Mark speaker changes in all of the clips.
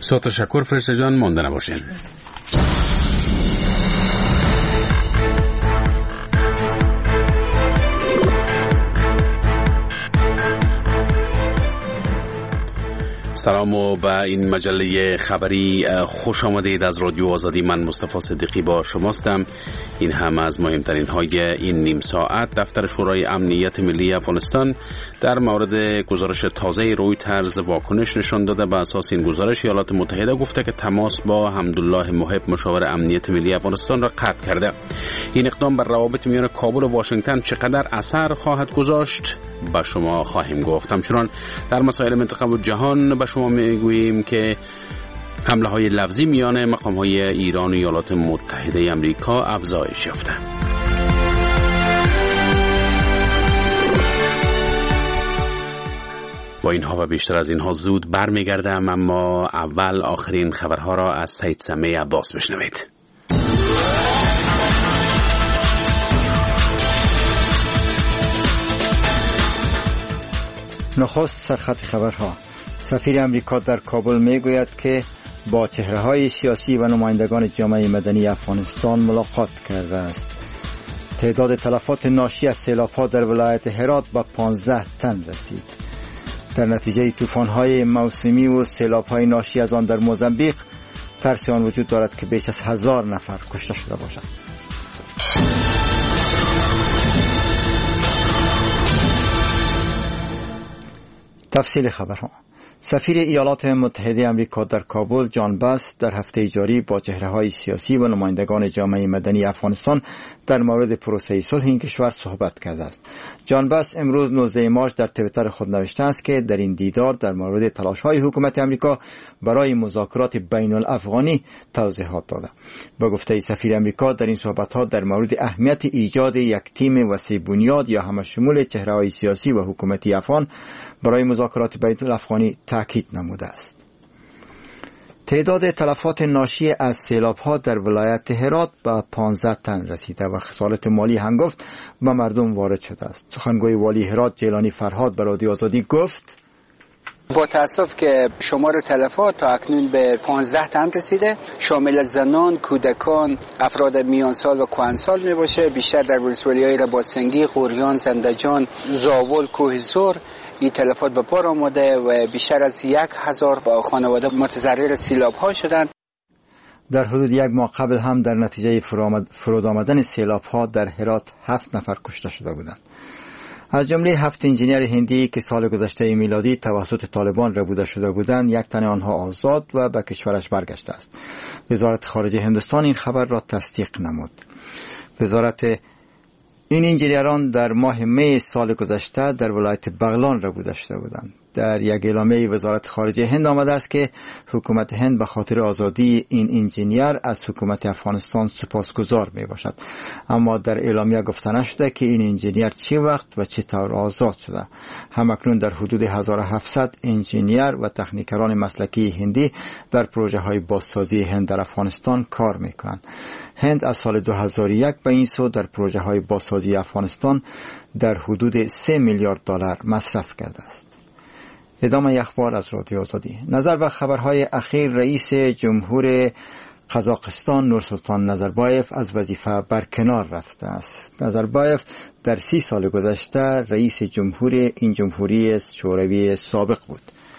Speaker 1: بسیار تشکر فرشته جان، مانده نباشین. سلام و به این مجله خبری خوش آمدید از رادیو آزادی. من مصطفی صدیقی با شماستم. این هم از مهمترین های این نیم ساعت. دفتر شورای امنیت ملی افغانستان در مورد گزارش تازه رویترز واکنش نشان داده. به اساس این گزارش ایالات متحده گفته که تماس با حمدالله محب مشاور امنیت ملی افغانستان را قطع کرده. این اقدام بر روابط میان کابل و واشنگتن چقدر اثر خواهد گذاشت به شما خواهیم گفت. همچنان در مسائل منطقه و جهان به شما میگوییم که حمله های لفظی میان مقام های ایران و ایالات متحده آمریکا افزایش یافته. با اینها و بیشتر از اینها زود برمیگردم، اما اول آخرین خبرها را از سید سمیع عباس بشنوید.
Speaker 2: نخست سرخط خبرها. سفیر امریکا در کابل میگوید که با چهره‌های سیاسی و نمایندگان جامعه مدنی افغانستان ملاقات کرده است. تعداد تلفات ناشی از سیلاب‌ها در ولایت هرات به 15 تن رسید. در نتیجه طوفان‌های موسمی و سیلاب‌های ناشی از آن در موزامبیق ترس آن وجود دارد که بیش از 1000 نفر کشته شده باشند. تفصیل خبرها. سفیر ایالات متحده آمریکا در کابل جان باس در هفته جاری با چهره‌های سیاسی و نمایندگان جامعه مدنی افغانستان در مورد پروسه صلح این کشور صحبت کرده است. جان باس امروز 19 مارس در توییتر خود نوشته است که در این دیدار در مورد تلاش‌های حکومت آمریکا برای مذاکرات بین الافغانی توضیحات داده. با گفته سفیر آمریکا در این صحبت‌ها در مورد اهمیت ایجاد یک تیم وسیع بنیاد یا همشمول چهره‌های سیاسی و حکومتی افغان برای مذاکرات بین الافغانی تاکید نموده است. تعداد تلفات ناشی از سیلاب‌ها در ولایت هرات به 15 تن رسیده و خسارت مالی هنگفت به مردم وارد شده است. سخنگوی والی هرات جیلانی فرهاد به رادیو آزادی گفت:
Speaker 3: با تأسف که شمار تلفات تا اکنون به 15 تن رسیده، شامل زنان، کودکان، افراد میان سال و کهنسال می باشه. بیشتر در ولسوالی‌های رباسنگی، غوریان، زندجان، زاول، کوه زور این تلفات به بار آمده و بیشتر از 1000 خانواده متضرر سیلاب‌ها شدند.
Speaker 2: در حدود یک ماه قبل هم در نتیجه فرود آمدن سیلاب‌ها در هرات 7 نفر کشته شده بودند. از جمله 7 انجینیر هندی که سال گذشته میلادی توسط طالبان ربوده شده بودند، یک تن آنها آزاد و به کشورش برگشته است. وزارت خارجه هندوستان این خبر را تصدیق نمود. وزارت این انجینیران در ماه می سال گذشته در ولایت بغلان ربوده شده بودند. در یک اعلامیه وزارت خارجه هند آمده است که حکومت هند به خاطر آزادی این انجینیر از حکومت افغانستان سپاسگزار می باشد. اما در اعلامیه گفته نشده که این انجینیر چه وقت و چطور آزاد شده. همکنون در حدود 1700 انجینیر و تکنیکران مسلکی هندی در پروژه های بازسازی هند در افغانستان کار می کنند. هند از سال 2001 به این سو در پروژه های بازسازی افغانستان در حدود 3 میلیارد دلار مصرف کرده است. ادامه اخبار از رادیو آزادی. نظر به خبرهای اخیر، رئیس جمهور قزاقستان نورسلطان نظربایف از وظیفه برکنار رفته است. نظربایف در 30 سال گذشته رئیس جمهور این جمهوری شوروی سابق بود.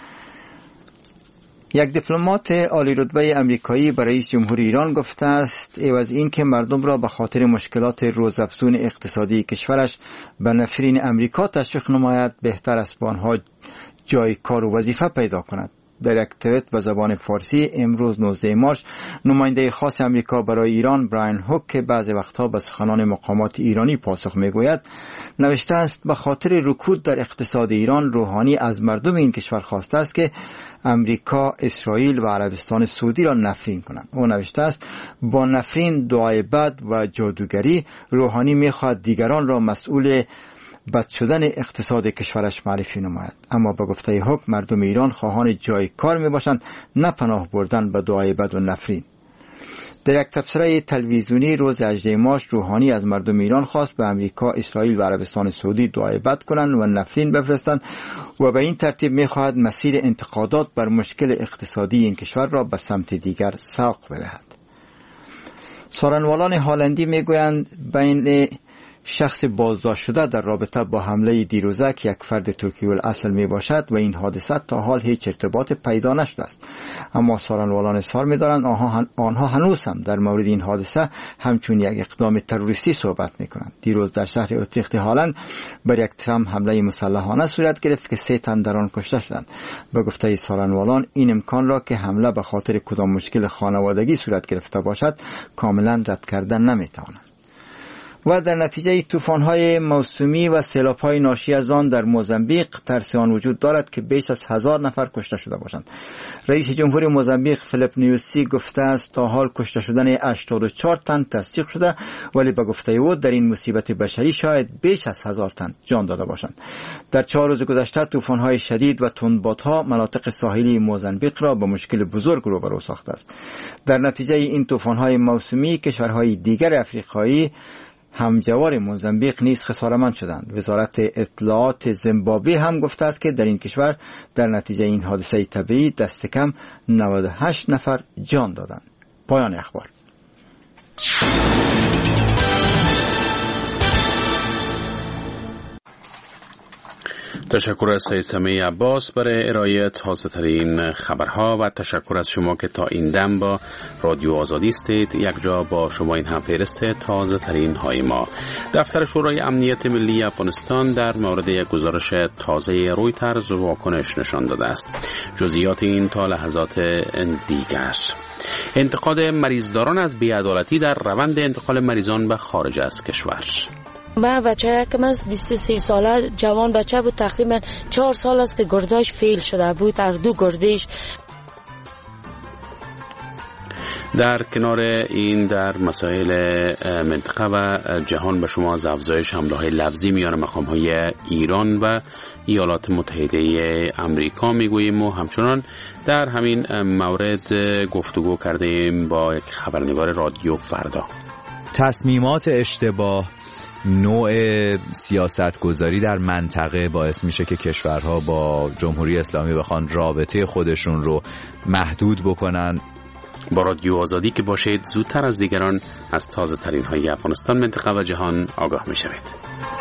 Speaker 2: یک دیپلمات عالی رتبه امریکایی به رئیس جمهور ایران گفته است عوض این که مردم را به خاطر مشکلات روزافزون اقتصادی کشورش به نفرین امریکا تشویق نماید، بهتر است با آنها جای کار و وظیفه پیدا کند. در یک توییت به زبان فارسی امروز 19 مارس نماینده خاص امریکا برای ایران براین هوک که بعضی وقتها به سخنان مقامات ایرانی پاسخ میگوید نوشته است به خاطر رکود در اقتصاد ایران روحانی از مردم این کشور خواسته است که امریکا، اسرائیل و عربستان سعودی را نفرین کنند. او نوشته است با نفرین، دعای بد و جادوگری روحانی میخواهد دیگران را مسئول بد شدن اقتصاد کشورش معرفی نماید. اما با گفته حکم مردم ایران خواهان جای کار می باشند، نه پناه بردن به دعای بد و نفرین. در یک تبصره تلویزیونی روز 18 مارس روحانی از مردم ایران خواست به امریکا، اسرائیل و عربستان سعودی دعای بد کنند و نفرین بفرستند و به این ترتیب می‌خواهد مسیر انتقادات بر مشکل اقتصادی این کشور را به سمت دیگر ساق بدهد. سارنوالان هالندی میگویند بین شخص بازداشت شده در رابطه با حمله دیروزک یک فرد ترکی الاصل می باشد و این حادثه تا حال هیچ ارتباط پیدا نشده است. اما سارنوالان اظهار می دارند آنها هنوز هم در مورد این حادثه همچون یک اقدام تروریستی صحبت می کنند. دیروز در شهر اوتریخت هالند بر یک ترام حمله مسلحانه صورت گرفت که 3 تن در آن کشته شدند. به گفته سارنوالان این امکان را که حمله به خاطر کدام مشکل خانوادگی صورت گرفته باشد کاملا رد کردن نمی توانند. و در نتیجه طوفان‌های موسمی و سیلاب‌های ناشی از آن در موزامبیق ترس آن وجود دارد که بیش از 1000 نفر کشته شده باشند. رئیس جمهور موزامبیق فیلیپ نیوسی گفته است تا حال کشته شدن 84 تن تصدیق شده، ولی به گفته او در این مصیبت بشری شاید بیش از 1000 تن جان داده باشند. در 4 روز گذشته طوفان‌های شدید و تندبادها مناطق ساحلی موزامبیق را به مشکل بزرگ روبرو ساخته است. در نتیجه این طوفان‌های موسمی کشورهای دیگر افریقایی همجوار موزامبیق نیز خساره‌مند شدند. وزارت اطلاعات زیمبابوه هم گفته است که در این کشور در نتیجه این حادثه طبیعی دست کم 98 نفر جان دادند. پایان اخبار.
Speaker 1: تشکر از سمی عباس برای ارائه تازه ترین خبرها و تشکر از شما که تا این دم با رادیو آزادی استید. یک جا با شما این هم فهرست تازه ترین های ما. دفتر شورای امنیت ملی افغانستان در مورد یک گزارش تازه رویترز واکنش نشان داده است. جزئیات این تا لحظات دیگر. انتقاد مریضداران از بی‌عدالتی در روند انتقال مریضان به خارج از کشور.
Speaker 4: من بچه کم از 23 ساله جوان بچه بود، تقریبا 4 سال است که گرداش فیل شده بود، در 2 گردش.
Speaker 1: در کنار این در مسائل منطقه و جهان به شما از افزایش حمله‌های لفظی میان مقام‌های ایران و ایالات متحده امریکا میگوییم و همچنان در همین مورد گفتگو کردیم با یک خبرنگار رادیو فردا.
Speaker 5: تصمیمات اشتباه، نوع سیاستگذاری در منطقه باعث میشه که کشورها با جمهوری اسلامی بخوان رابطه خودشون رو محدود بکنن.
Speaker 1: با رادیو آزادی که باشید زودتر از دیگران از تازه ترین های افغانستان، منطقه و جهان آگاه میشوید.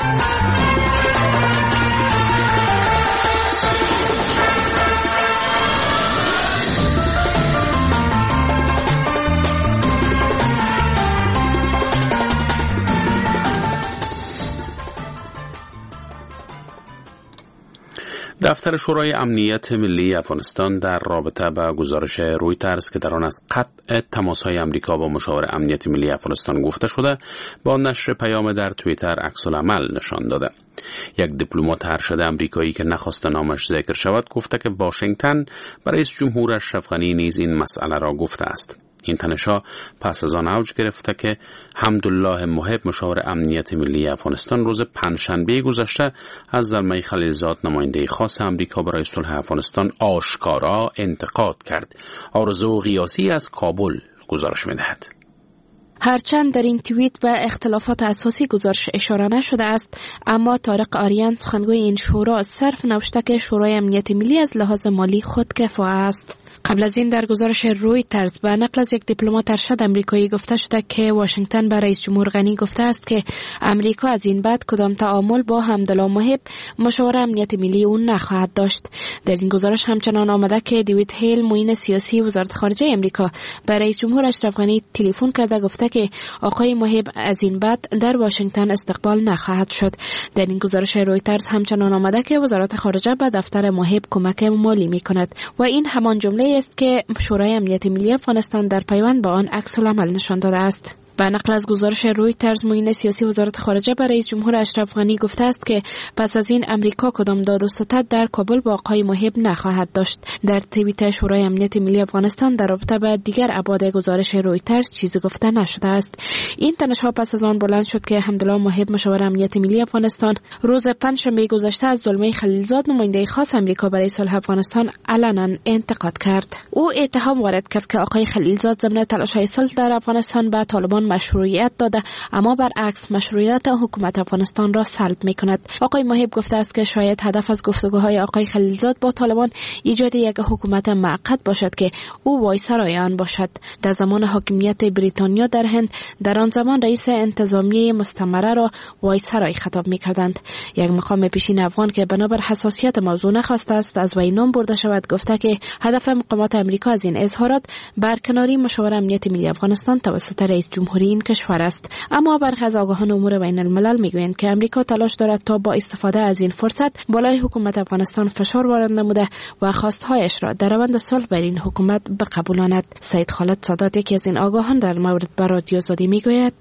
Speaker 1: دفتر شورای امنیت ملی افغانستان در رابطه با گزارش رویترز که در آن از قطع تماس‌های امریکا با مشاور امنیت ملی افغانستان گفته شده، با نشر پیام در توییتر عکس‌العمل نشان داده. یک دیپلمات ارشد امریکایی که نخواست نامش ذکر شود گفته که واشنگتن برای رئیس جمهور اشرف غنی نیز این مسئله را گفته است. این تنش‌ها پس از آن اوج گرفته که حمدالله محب مشاور امنیت ملی افغانستان روز پنجشنبه گذشته از زلمه خلیلزاد نماینده خاص امریکا برای صلح افغانستان آشکارا انتقاد کرد. آرزو قیاسی از کابل گزارش می‌دهد.
Speaker 6: هرچند در این توییت به اختلافات اساسی گزارش اشاره نشده است، اما طارق آریان سخنگوی این شورا صرف نوشته که شورای امنیت ملی از لحاظ مالی خودکفا است. قبل از این در گزارش رویترز به نقل از یک دیپلمات ارشد امریکایی گفته شده که واشنگتن به رئیس جمهور غنی گفته است که امریکا از این بعد کدام تعامل با حمدالله محب مشاور امنیت ملی اون نخواهد داشت. در این گزارش همچنان آمده که دیوید هیل معین سیاسی وزارت خارجه امریکا به رئیس جمهور اشرف غنی تلفن کرده گفته که آقای محب از این بعد در واشنگتن استقبال نخواهد شد. در این گزارش رویترز همچنان آمده که وزارت خارجه به دفتر محب کمک مالی می‌کند و این همان جمله است که شورای امنیت ملی افغانستان در پیوند با آن عکس‌العمل نشان داده است. به نقل از گزارش رویترز، معین سیاسی وزارت خارجه برای رئیس جمهور اشرف غنی گفته است که پس از این امریکا کدام داد و ستد در کابل با آقای محب نخواهد داشت. در توییت شورای امنیت ملی افغانستان در رابطه با دیگر ابعاد گزارش رویترز چیزی گفته نشده است. این تنش‌ها پس از آن بلند شد که حمدالله محب مشاور امنیت ملی افغانستان روز پنجشنبه گذشته از زلمه خلیلزاد نماینده خاص امریکا برای صلح افغانستان علنا انتقاد کرد. او اتهام وارد کرد که آقای خلیلزاد ضمن تلاش‌های صلح در افغانستان به طالبان مشروعیت داده، اما برعکس مشروعیت حکومت افغانستان را سلب می‌کند. آقای محب گفته است که شاید هدف از گفتگوهای آقای خلیلزاد با طالبان ایجاد یک حکومت موقت باشد که او وایسرای آن باشد. در زمان حاکمیت بریتانیا در هند، در آن زمان رئیس انتظامیه مستمره را وایسرای خطاب می‌کردند. یک مقام پیشین افغان که بنابر حساسیت موضوع نخواسته است از وی نام برده شود گفته که هدف مقامات امریکا از این اظهارات برکناری مشاور امنیت ملی افغانستان توسط رئیس جمهوری این کشور است. اما برخی از آگاهان امور بین الملل میگویند که امریکا تلاش دارد تا با استفاده از این فرصت بالای حکومت افغانستان فشار وارد نموده و خواستهایش را در روند صلح بر این حکومت بقبولاند. سید خالد سادات یکی از این آگاهان در مورد با رادیو آزادی میگوید: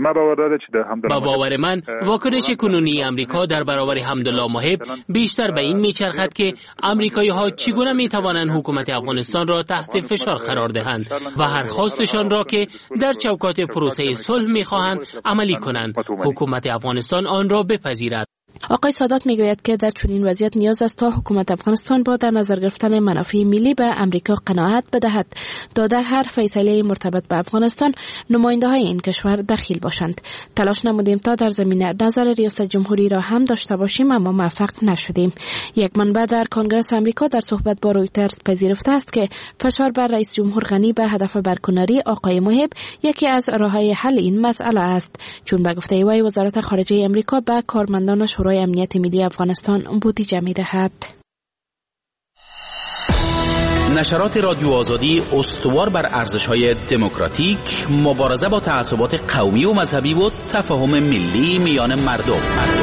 Speaker 7: با باور من واکنش کنونی امریکا در برابر حمدالله محب بیشتر به این میچرخد که امریکایی‌ها چگونه میتوانند حکومت افغانستان را تحت فشار قرار دهند و هر خواستشان را که در چوکات پروسه صلح میخواهند عملی کنند، حکومت افغانستان آن را بپذیرد.
Speaker 6: آقای سادات میگوید که در چنین وضعیت نیاز است تا حکومت افغانستان با در نظر گرفتن منافع ملی به امریکا قناعت بدهد تا در هر فیصله مرتبط به افغانستان نماینده‌های این کشور دخیل باشند. تلاش نمودیم تا در زمینه نظر ریاست جمهوری را هم داشته باشیم، اما موفق نشدیم. یک منبع در کنگره آمریکا در صحبت با رویترز پذیرفته است که فشار بر رئیس جمهور غنی به هدف برکناری آقای محب یکی از راه‌های حل این مسئله است، چون به گفته وی وزارت خارجه امریکا به کارمندان شورای امنیت ملی افغانستان بودجه می‌دهد.
Speaker 1: نشرات رادیو آزادی استوار بر ارزش‌های دموکراتیک، مبارزه با تعصبات قومی و مذهبی و تفاهم ملی میان مردم.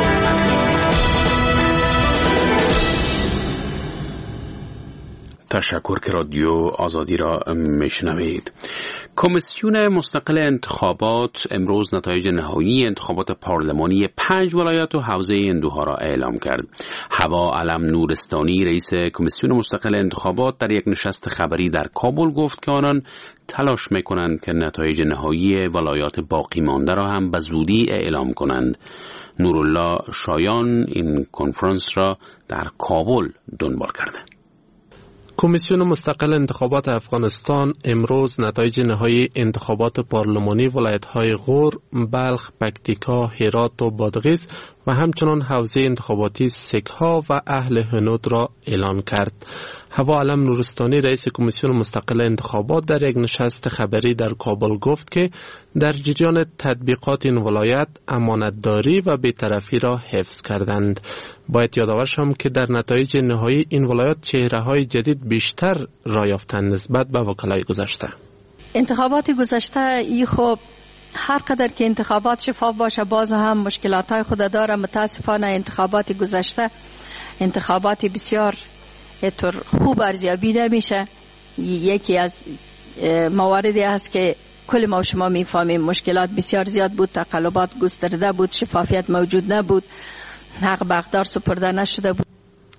Speaker 1: تشکر که رادیو آزادی را میشنوید. کمیسیون مستقل انتخابات امروز نتایج نهایی انتخابات پارلمانی 5 ولایت و حوزه اندوها را اعلام کرد. هوا علم نورستانی رئیس کمیسیون مستقل انتخابات در یک نشست خبری در کابل گفت که آنان تلاش میکنند که نتایج نهایی ولایات باقی مانده را هم به زودی اعلام کنند. نورالله شایان این کنفرانس را در کابل دنبال کرده.
Speaker 8: کمیسیون مستقل انتخابات افغانستان امروز نتایج نهایی انتخابات پارلمانی ولایت‌های غور، بلخ، پکتیکا، هرات و بادغیس و همچنان حوزه انتخاباتی سکها و اهل هنود را اعلان کرد. هوا علم نورستانی رئیس کمیسیون مستقل انتخابات در یک نشست خبری در کابل گفت که در جریان تطبیقات این ولایت امانتداری و بی‌طرفی را حفظ کردند. باید یادآور شوم که در نتایج نهایی این ولایت چهره‌های جدید بیشتر را یافتند نسبت به وکلای گذشته.
Speaker 9: انتخابات گذشته ای خب هر قدر که انتخابات شفاف باشه باز هم مشکلات‌های خود داره. متاسفانه انتخابات گذشته انتخابات بسیار طور خوب ارزیابی نمیشه. یکی از مواردی است که کل ما و شما میفهمیم مشکلات بسیار زیاد بود، تقلبات گسترده بود، شفافیت موجود نبود، حق به حقدار سپرده نشده بود.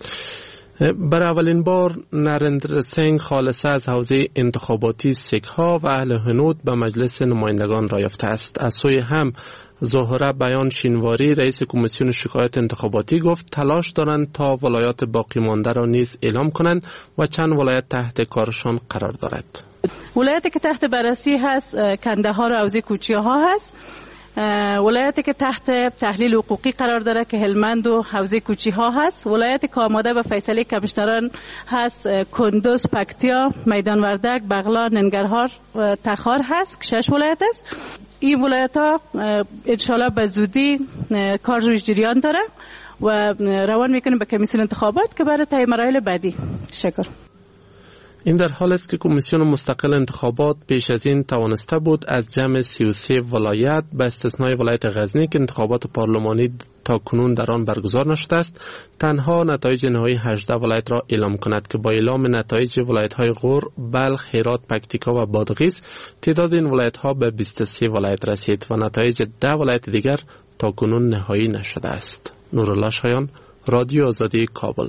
Speaker 8: برای اولین بار نریندر سینگ خالصه از حوزه انتخاباتی سکها و اهل هنود به مجلس نمایندگان را یافته است. از سوی هم ظاهره بیان شینواری رئیس کمیسیون شکایت انتخاباتی گفت تلاش دارند تا ولایات باقی مانده را نیز اعلام کنند و چند ولایت تحت کارشان قرار دارد.
Speaker 10: ولایتی که تحت بررسی هست کندهار و حوزه کوچی‌ها هست. ولایتی که تحت تحلیل حقوقی قرار داره که هلمند و حوزه کوچی‌ها هست. ولایتی که آماده به فیصله کمیشنران هست کندوز، پکتیا، میدان وردک، بغلان، ننگرهار و تخار هست که 6 ولایت است. این ولایت‌ها انشالله به زودی کار روش جریان داره و روان میکنیم به کمیسیون انتخابات که برای طی مراحل بعدی. تشکر.
Speaker 8: این در حال است که کمیسیون مستقل انتخابات پیش از این توانسته بود از جمع 33 ولایت به استثنای ولایت غزنی که انتخابات پارلمانی تا کنون در آن برگزار نشده است. تنها نتایج نهایی 18 ولایت را اعلام کند که با اعلام نتایج ولایت‌های غور، بلخ، هرات، پکتیکا و بادغیس تعداد این ولایت‌ها به 23 ولایت رسید و نتایج 10 ولایت دیگر تا کنون نهایی نشده است. نورالله شایان، رادیو آزادی، کابل.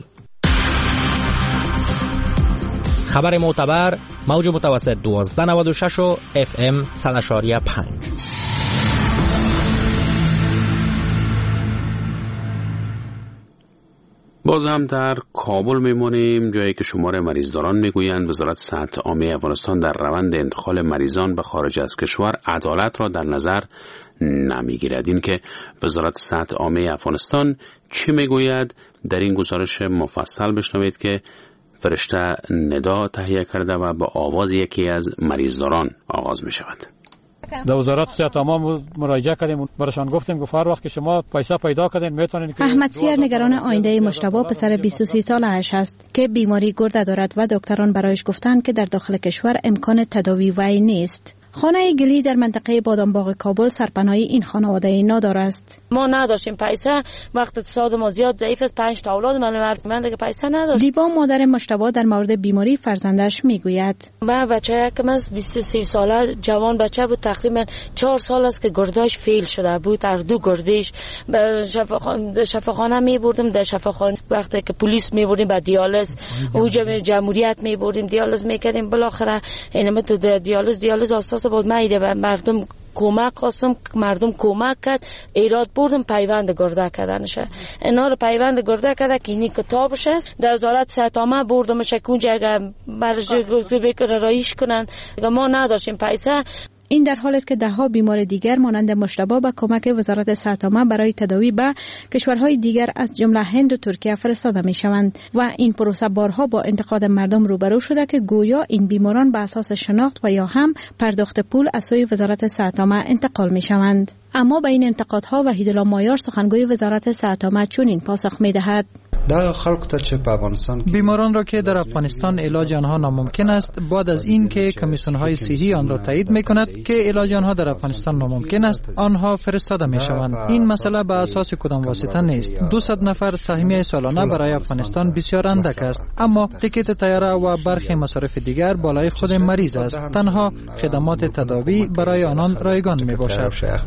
Speaker 11: خبر معتبر، موج متوسط 1296 و FM 100.5.
Speaker 1: باز هم در کابل میمونیم، جایی که شمار مریضداران میگویند وزارت صحت عامه افغانستان در روند انتقال مریضان به خارج از کشور عدالت را در نظر نمیگیرد. این که وزارت صحت عامه افغانستان چی میگوید در این گزارش مفصل بشنوید که فرشته ندا تهیه کرده و با آواز یکی از مریضداران آغاز می شود.
Speaker 12: در وزارت صحت عامه مراجعه کردیم، براشان گفتیم که هر وقت که شما پیسه پیدا کردین میتونین.
Speaker 13: احمد سیر نگران آینده مجتبی پسر 23 ساله‌اش است که بیماری گرده دارد و دکتران برایش گفتند که در داخل کشور امکان تداوی وی نیست. خانه گلی در منطقه بادامباغ کابل سرپناهی این خانواده نادار است.
Speaker 4: ما نداشتیم پیسه، وقت اقتصاد ما زیاد ضعیف است، 5 تا اولاد من دیگه پیسه نداشت.
Speaker 13: دیبا مادر مجتبی در مورد بیماری فرزندش میگوید:
Speaker 4: من بچه که من 23 ساله جوان بچه بود، تقریبا 4 سال است که گرداش فیل شده بود، در دو گردش. به شفاخانه میبردیم، در شفاخانه وقتی که پلیس میبردیم به دیالز، اوج جمهوریت میبردیم دیالز میکردیم. بالاخره اینم تو دیالز اساس بود. من ایده به مردم کمک خواستم، مردم کمک کرد، ایراد بردم پیوند گرده کردنشه. اینا رو پیوند گرده کرده که اینی کتابش است. در وزارت صحت عامه بردمش کنج اگر برای بکنه رایش کنن. ما نداشتیم پیسه.
Speaker 13: این در حالی است که دهها بیمار دیگر مانند مجتبی به کمک وزارت صحت عامه برای تداوی به کشورهای دیگر از جمله هند و ترکیه فرستاده می شوند و این پروسه بارها با انتقاد مردم روبرو شده که گویا این بیماران به اساس شناخت و یا هم پرداخت پول از سوی وزارت صحت عامه انتقال می شوند. اما به این انتقادها وحیدالله مایار سخنگوی وزارت صحت عامه چنین پاسخ می دهد:
Speaker 14: بیماران را که در افغانستان علاج آنها ناممکن است، بعد از این که کمیسیون های صحی آن را تایید می کند که علاج آنها در افغانستان ناممکن است، آنها فرستاده می شوند. این مسئله به اساس کدام واسطه نیست. 200 نفر سهمیه سالانه برای افغانستان بسیار اندک است، اما تیکت طیاره و برخی مصارف دیگر بالای خود مریض است. تنها خدمات تداوی برای آنان رایگان می باشد.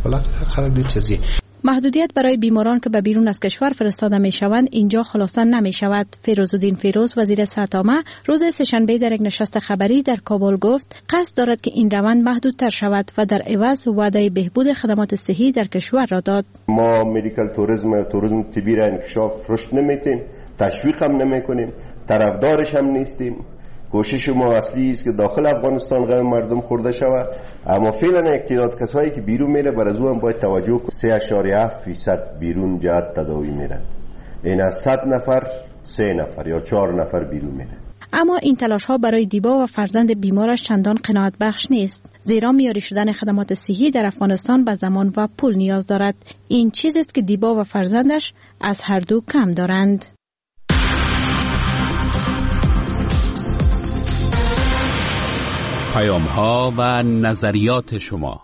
Speaker 13: محدودیت برای بیماران که به بیرون از کشور فرستاده می شوند اینجا خلاصه نمی شود. فیروزالدین فیروز وزیر صحت عامه روز سه‌شنبه در یک نشست خبری در کابل گفت قصد دارد که این روند محدودتر شود و در عوض وعده بهبود خدمات صحی در کشور را داد.
Speaker 15: ما مدیکال توریسم طبی را انکشاف رشد نمیتیم، تشویق هم نمیکنیم، طرفدارش هم نیستیم. کوشش ما اصلی است که داخل افغانستان غم مردم خورده شود، اما فعلا اقتداد کسایی که بیرون میره بر از او هم باید توجه کنیم. 3.7% بیرون جهت تداوی میرن. این از 100 نفر 3 نفر یا 4 نفر بیرون میره.
Speaker 13: اما این تلاش ها برای دیبا و فرزند بیمارش چندان قناعت بخش نیست، زیرا معیاری شدن خدمات صحی در افغانستان به زمان و پول نیاز دارد. این چیزی است که دیبا و فرزندش از هر دو کم دارند.
Speaker 1: پیام‌ها و نظریات شما.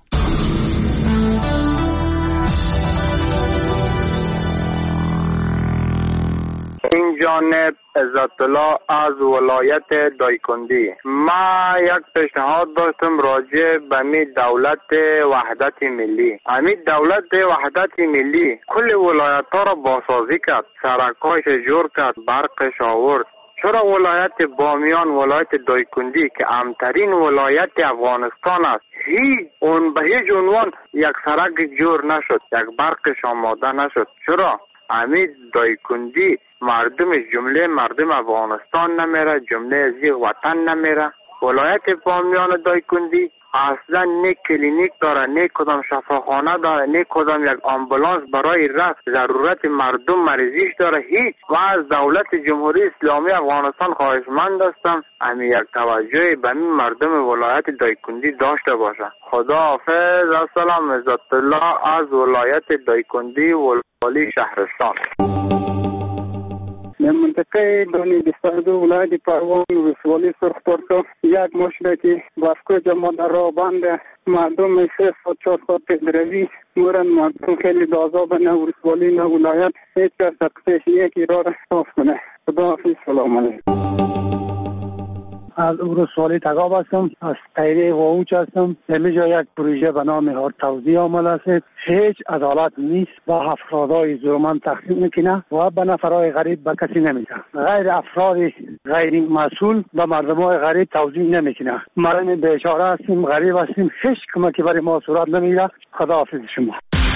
Speaker 16: این جانب عزت الله از ولایت دایکندی. ما یک پیشنهاد داشتم راجع به می دولت وحدت ملی. همین دولت وحدت ملی کل ولایت ها را بازسازی کرد، سرک‌هاش جور کرد، برقش آورد. چرا ولایت بامیان، ولایت دایکندی که امترین ولایت افغانستان است، اون به هیچ عنوان یک سرک جور نشد، یک برقش آماده نشد؟ چرا؟ همین دایکندی مردمش جمله مردم افغانستان نمیره، جمله از وطن نمیره. ولایت بامیان دایکندی اصلا نه کلینیک داره، نه کدام شفاخانه داره، نه کدام یک آمبولانس برای رفت ضرورت مردم مریضیش داره. هیچ. و از دولت جمهوری اسلامی افغانستان خواهشمند هستم همین یک توجه به این مردم ولایت دایکندی داشته باشه. خدا حافظ. السلام. عزت الله از ولایت دایکندی، ولی شهرستان.
Speaker 17: در منطقه دانی 22 ولایت پروان ولسوالی سرخ یک مشکل که واسکو جماعت را بند مردم 3 ساعت 4 ساعت پیدروی مورن مردم خیلی دازاب نه ولسوالی نه ولایت هیچ کس تقصیش یکی را صاف کنه. خدا حافظ. سلام علیکم.
Speaker 18: از ولسوالی تگاب هستم، از تایره واوچ هستم. در جا یک پروژه به نام هار توزیع عمل است. هیچ عدالت نیست و افرادای ظلمن تقسیم میکنه و به نفرای غریب به کسی نمیده. غیر افراد غیر مسئول به مردمای غریب توزیع نمیکنه. ما بیچاره هستیم، غریب هستیم، هیچ کمکی برای ما صورت نمیگیره. خدا حافظ شما.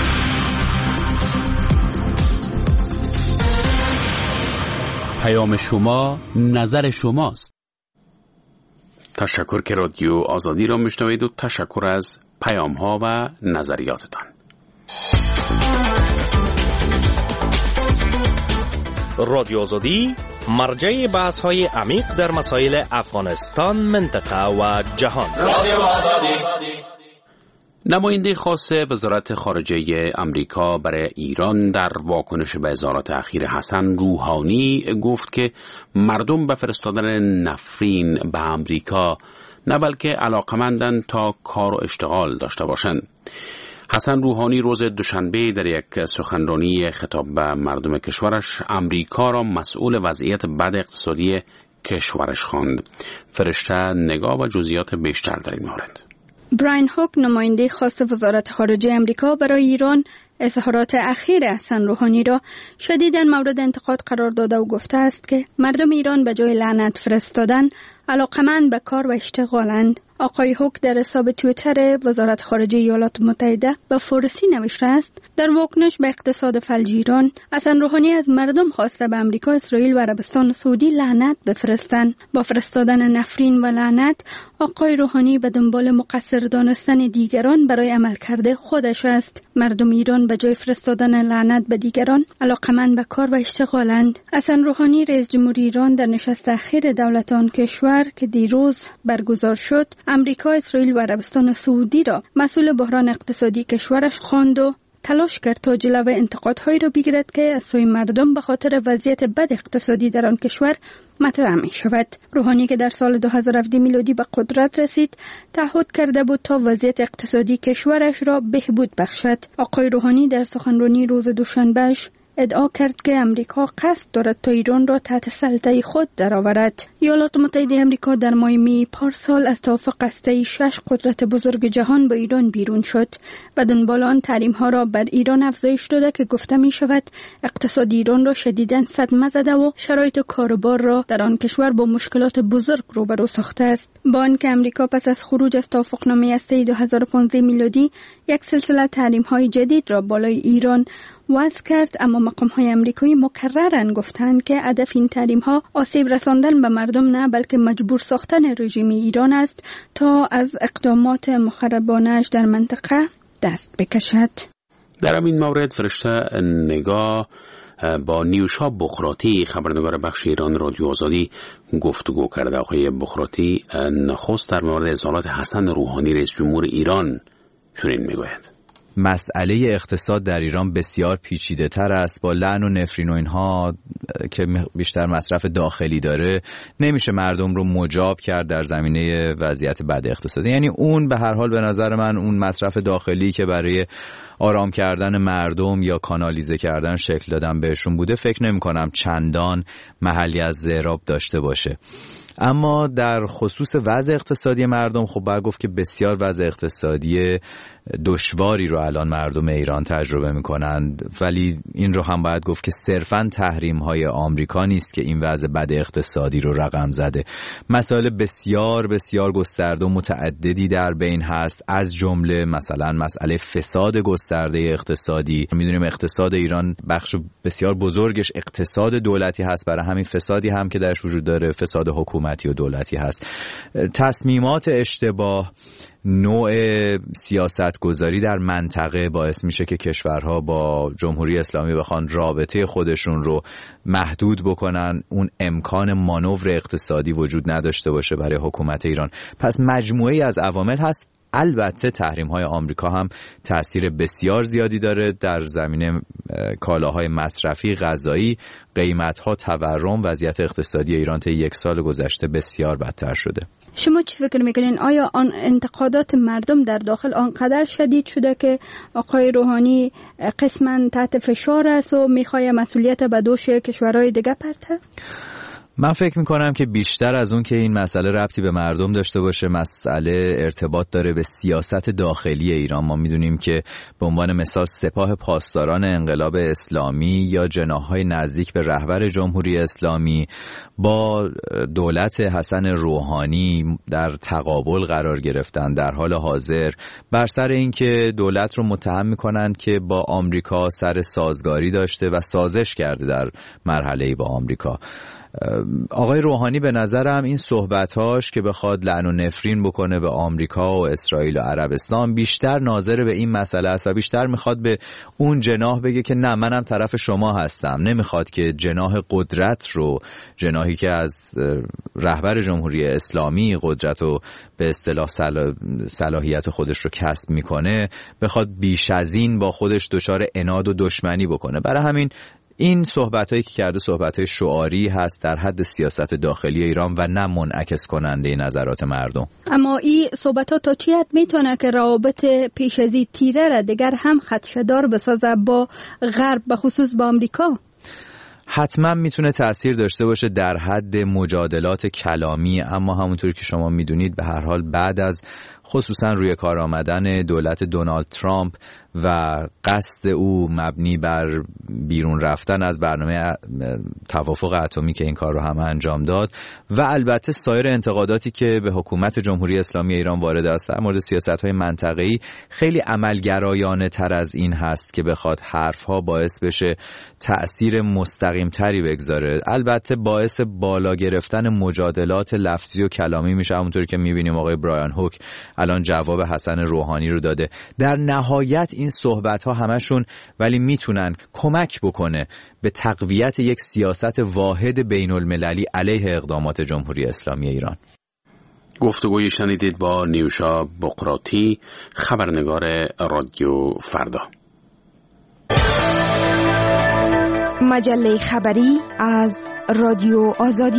Speaker 1: پیام شما نظر شماست. تشکر که رادیو آزادی را میشنوید و تشکر از پیام ها و نظریاتتان.
Speaker 11: رادیو آزادی مرجع بحث های عمیق در مسائل افغانستان، منطقه و جهان. رادیو آزادی.
Speaker 1: نماینده خاص وزارت خارجه امریکا برای ایران در واکنش به اظهارات اخیر حسن روحانی گفت که مردم به فرستادن نفرین به امریکا نه بلکه علاقمندند تا کار و اشتغال داشته باشند. حسن روحانی روز دوشنبه در یک سخنرانی خطاب به مردم کشورش امریکا را مسئول وضعیت بد اقتصادی کشورش خواند. فرشته نگاه و جزئیات بیشتر در این مورد.
Speaker 6: براین هوک، نماینده خاص وزارت خارجه امریکا برای ایران، اظهارات اخیر حسن روحانی را شدیداً مورد انتقاد قرار داده و گفته است که مردم ایران به جای لعنت فرستادن علاقمند به کار و اشتغالند. آقای هوک در حساب توییتر وزارت خارجه ایالات متحده به فارسی نوشته است: در واکنش به اقتصاد فلج ایران، حسن روحانی از مردم خواسته به امریکا، اسرائیل و عربستان سعودی لعنت بفرستند. با فرستادن نفرین و لعنت، آقای روحانی به دنبال مقصر دانستن دیگران برای عملکرد خودش است. مردم ایران به جای فرستادن لعنت به دیگران علاقمند به کار و اشتغالند. حسن روحانی، رئیس جمهوری ایران، در نشست اخیر دولت آن کشور که دیروز برگزار شد، امریکا، اسرائیل و عربستان سعودی را مسئول بحران اقتصادی کشورش خواند و تلاش کرد تا جلوی انتقادهایی را بگیرد که از سوی مردم به خاطر وضعیت بد اقتصادی در آن کشور مطرح می شود. روحانی که در سال 2017 میلادی به قدرت رسید، تعهد کرده بود تا وضعیت اقتصادی کشورش را بهبود بخشد. آقای روحانی در سخنرانی روز دوشنبهش ادعا کرد که امریکا قصد دارد تا ایران را تحت سلطه خود درآورد. ایالات متحده امریکا در ماه می پارسال از توافق هسته‌ای 6 قدرت بزرگ جهان با ایران بیرون شد و دنبال آن تحریم‌ها را بر ایران افزایش داده که گفته می شود اقتصاد ایران را شدیداً صدمه زده و شرایط کاروبار را در آن کشور با مشکلات بزرگ روبرو ساخته است. با آنکه امریکا پس از خروج از توافقنامه هسته‌ای 2015 میلادی یک سلسله تحریم‌های جدید را بالای ایران وضع کرد، اما مقام‌های آمریکایی مکرراً گفتند که هدف این تحریم‌ها آسیب رساندن به مردم نه بلکه مجبور ساختن رژیم ایران است تا از اقدامات مخربانه‌اش در منطقه دست بکشد.
Speaker 1: در همین مورد فرشته نگاه با نیوشا بخراتی، خبرنگار بخش ایران رادیو آزادی، گفتگو کرده. آقای بخراتی نخست در مورد اظهارات حسن روحانی رئیس جمهور ایران چنین میگوید:
Speaker 5: مسئله اقتصاد در ایران بسیار پیچیده تر است. با لعن و نفرین و اینها که بیشتر مصرف داخلی داره، نمیشه مردم رو مجاب کرد در زمینه وضعیت بد اقتصادی. یعنی اون به هر حال به نظر من اون مصرف داخلی که برای آرام کردن مردم یا کانالیزه کردن شکل دادن بهشون بوده، فکر نمی کنم چندان محلی از اعراب داشته باشه. اما در خصوص وضع اقتصادی مردم، خب باید گفت که بسیار وضع اقتصادی دشواری رو الان مردم ایران تجربه میکنند، ولی این رو هم باید گفت که صرفاً تحریم‌های آمریکا نیست که این وضع بد اقتصادی رو رقم زده. مسائل بسیار بسیار گسترده و متعددی در بین هست، از جمله مثلا مسئله فساد گسترده اقتصادی. میدونیم اقتصاد ایران بخش بسیار بزرگش اقتصاد دولتی هست، برای همین فسادی هم که درش وجود داره فساد حکومتی و دولتی هست. تصمیمات اشتباه، نوع سیاست گذاری در منطقه باعث میشه که کشورها با جمهوری اسلامی بخوان رابطه خودشون رو محدود بکنن، اون امکان مانور اقتصادی وجود نداشته باشه برای حکومت ایران. پس مجموعه‌ای از عوامل هست. البته تحریم‌های آمریکا هم تأثیر بسیار زیادی داره در زمینه کالاهای مصرفی، غذایی، قیمت‌ها تورم، وضعیت اقتصادی ایران طی یک سال گذشته بسیار بدتر شده.
Speaker 19: شما چی فکر میکنین؟ آیا آن انتقادات مردم در داخل آنقدر شدید شده که آقای روحانی قسماً تحت فشار است و میخواد مسئولیت به دوش کشورهای دیگه پرته؟
Speaker 5: من فکر میکنم که بیشتر از اون که این مسئله ربطی به مردم داشته باشه، مسئله ارتباط داره به سیاست داخلی ایران. ما میدونیم که به عنوان مثال سپاه پاسداران انقلاب اسلامی یا جناح‌های نزدیک به رهبر جمهوری اسلامی با دولت حسن روحانی در تقابل قرار گرفتن در حال حاضر بر سر اینکه دولت رو متهم میکنند که با آمریکا سر سازگاری داشته و سازش کرده در مرحله‌ای با آمریکا. آقای روحانی به نظرم این صحبتاش که بخواد لعن و نفرین بکنه به آمریکا و اسرائیل و عربستان بیشتر ناظر به این مسئله است و بیشتر میخواد به اون جناح بگه که نه، منم طرف شما هستم. نمیخواد که جناح قدرت رو، جناحی که از رهبر جمهوری اسلامی قدرت رو به اصطلاح صلاحیت خودش رو کسب میکنه، بخواد بیش از این با خودش دچار عناد و دشمنی بکنه. برای همین این صحبتایی که کرده صحبتای شعاری هست در حد سیاست داخلی ایران و نه منعکس کننده نظرات مردم.
Speaker 19: اما این صحبت‌ها تا چی حد میتونه که روابط پیش از این تیره را دیگر هم خدشه‌دار بسازه با غرب، به خصوص با آمریکا؟
Speaker 5: حتما میتونه تأثیر داشته باشه در حد مجادلات کلامی، اما همونطور که شما میدونید به هر حال بعد از خصوصا روی کار آمدن دولت دونالد ترامپ و قصد او مبنی بر بیرون رفتن از برنامه توافق اتمی که این کار رو هم انجام داد و البته سایر انتقاداتی که به حکومت جمهوری اسلامی ایران وارد است در مورد سیاست‌های منطقه‌ای، خیلی عملگرایانه تر از این هست که بخواد حرف‌ها باعث بشه تأثیر مستقیم تری بگذاره. البته باعث بالا گرفتن مجادلات لفظی و کلامی میشه، همونطوری که می‌بینیم آقای برایان هوک الان جواب حسن روحانی رو داده. در نهایت این صحبت‌ها همشون ولی میتونن کمک بکنه به تقویت یک سیاست واحد بین المللی علیه اقدامات جمهوری اسلامی ایران.
Speaker 1: گفتگوی شنیدید با نیوشا بقراتی، خبرنگار رادیو فردا.
Speaker 20: مجله خبری از رادیو آزادی.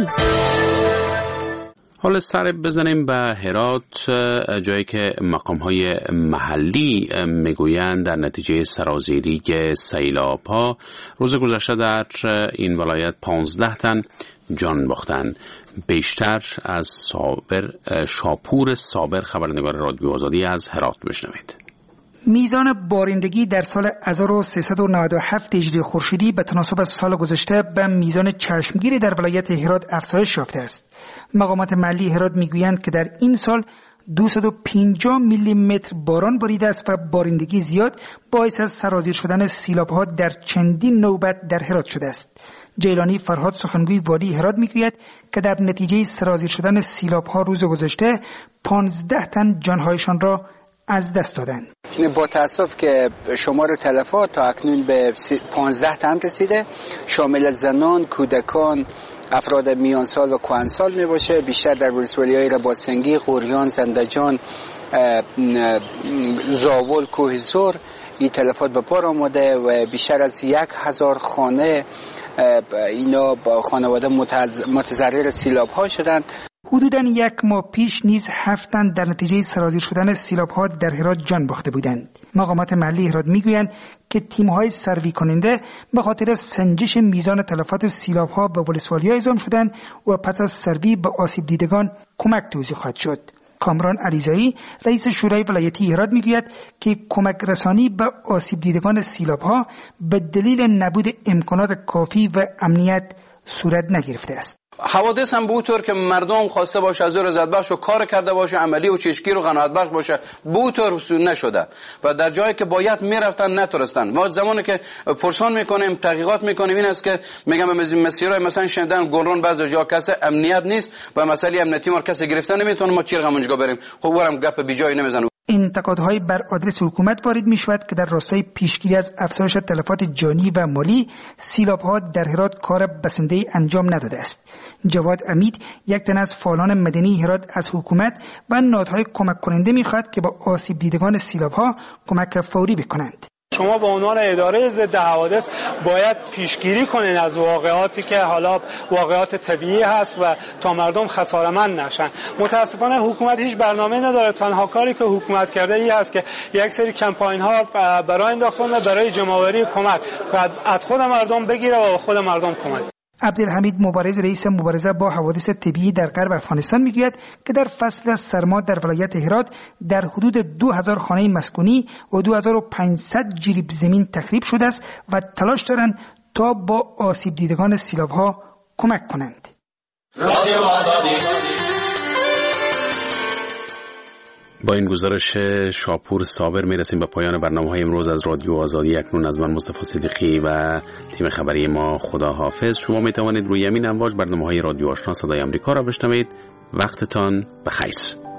Speaker 1: حالا سر بزنیم به هرات، جایی که مقام‌های محلی میگویند در نتیجه سرازیری سیلاب‌ها روز گذشته در این ولایت 15 تن جان باختند. بیشتر از شاپور صابر، خبرنگار رادیو آزادی از هرات، بشنوید.
Speaker 21: میزان بارندگی در سال 1397 هجری خورشیدی به تناسب سال گذشته به میزان چشمگیری در ولایت هرات افزایش یافته است. مقامات محلی هرات میگویند که در این سال 250 میلی متر باران باریده است و بارندگی زیاد باعث از سرازیر شدن سیلاب‌ها در چندین نوبت در هرات شده است. جیلانی فرهاد، سخنگوی والی هرات، میگوید که در نتیجه سرازیر شدن سیلاب‌ها روز گذشته 15 تن جانهایشان را از دست دادند.
Speaker 3: با تاسف که شمار تلفات تا اکنون به 15 تن رسیده، شامل زنان، کودکان، افراد میان سال و کهنسال می باشه. بیشتر در ولسوالی‌های رباسنگی، غوریان، زندجان، زاول، کوهزور این تلفات به بار آمده و بیشتر از 1000 خانه اینا با خانواده متضرر سیلاب‌ها شدند.
Speaker 21: حدوداً یک ماه پیش نیز 7 تن در نتیجه سرازیر شدن سیلاب‌ها در هرات جان باخته بودند. مقامات محلی هرات میگویند که تیم‌های سروی کننده به خاطر سنجش میزان تلفات سیلاب‌ها به ولسوالی‌ها اعزام شدند و پس از سروی به آسیب دیدگان کمک توزیع خواهد شد. کامران علیزایی، رئیس شورای ولایتی هرات، میگوید که کمک رسانی به آسیب دیدگان سیلاب‌ها به دلیل نبود امکانات کافی و امنیت صورت نگرفته است.
Speaker 22: حوادث هم به اون طور که مردم خواسته باشه از رضایت بخش و کار کرده باشه، عملی و چشمگیر و قناعت بخش باشه، به اون طور نشده و در جایی که باید میرفتن نتونستن. ما زمانی که پرسان میکنیم، تحقیقات میکنیم، این است که میگم مسیرهای مثلا شندن گلران بعضی جا کسی امنیت نیست و مسئله امنیتی ما کسی گرفته نمیتونه، ما چیرغ اونجا بریم. خب ورم گپ بی جایی نمیزنه.
Speaker 21: انتقادهای بر آدرس حکومت وارد می شود که در راستای پیشگیری از افزایش تلفات جانی و مالی سیلاب‌ها در هرات کار بسنده‌ای انجام نداده است. جواد امید، یک تن از فعالان مدنی هرات، از حکومت و نهادهای کمک کننده می‌خواهد که با آسیب دیدگان سیلاب‌ها کمک فوری بکنند.
Speaker 2: شما به عنوان اداره ضد حوادث باید پیشگیری کنین از واقعاتی که حالا واقعات طبیعی هست و تا مردم خساره‌مند نشن. متاسفانه حکومت هیچ برنامه نداره. تنها کاری که حکومت کرده این است که یک سری کمپاین ها برای انداختن برای جمع‌آوری کمک از خود مردم بگیره و خود مردم کمک.
Speaker 21: عبدالحمید مبارز، رئیس مبارزه با حوادث طبیعی در غرب افغانستان میگوید که در فصل سرما در ولایت هرات در حدود 2000 خانه مسکونی و 2500 جریب زمین تخریب شده است و تلاش دارند تا با آسیب دیدگان سیلاب‌ها کمک کنند.
Speaker 1: با این گزارش شاپور صابر میرسیم به پایان برنامه‌های امروز از رادیو آزادی. اکنون از من مصطفی صدیقی و تیم خبری ما خداحافظ. شما می توانید روی همین امواج برنامه‌های رادیو آشنا صدای آمریکا را بشنوید. وقتتان بخیر.